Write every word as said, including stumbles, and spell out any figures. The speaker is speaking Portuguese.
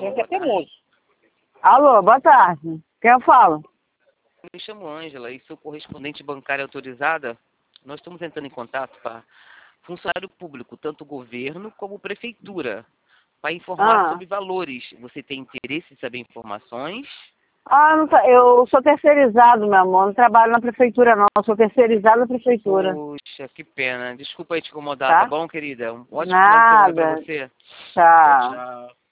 Alô, Gente, é boa tarde. teimoso. Alô, boa tarde. Quem eu falo? Me chamo Ângela e sou correspondente bancária autorizada. Nós estamos entrando em contato para funcionário público, tanto governo como prefeitura, para informar Ah, sobre valores. Você tem interesse em saber informações? ah não tá, eu sou terceirizado, meu amor. Não trabalho na prefeitura, não. Eu sou terceirizado na prefeitura. Puxa, que pena. Desculpa aí te incomodar, tá Tá? bom, querida? Um ótimo final de semana para Nada. você. Tchau, Tchau. tchau.